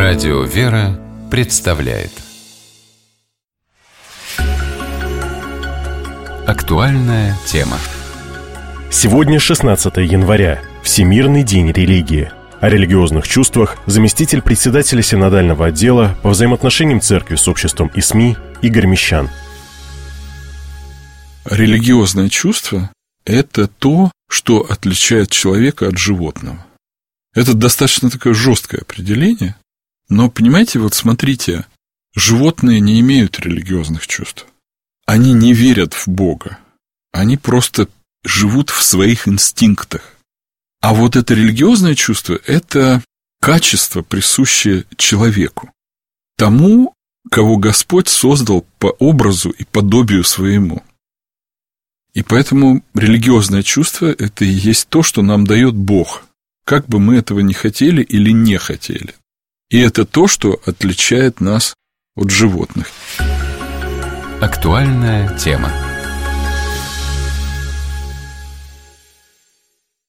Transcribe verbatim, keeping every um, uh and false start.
Радио «Вера» представляет актуальная тема. Сегодня шестнадцатое января, Всемирный день религии. О религиозных чувствах заместитель председателя синодального отдела по взаимоотношениям церкви с обществом и СМИ Игорь Мещан. Религиозное чувство – это то, что отличает человека от животного. Это достаточно такое жесткое определение, но, понимаете, вот смотрите, животные не имеют религиозных чувств. Они не верят в Бога, они просто живут в своих инстинктах. А вот это религиозное чувство – это качество, присущее человеку, тому, кого Господь создал по образу и подобию своему. И поэтому религиозное чувство – это и есть то, что нам дает Бог, как бы мы этого не хотели или не хотели. И это то, что отличает нас от животных. Актуальная тема.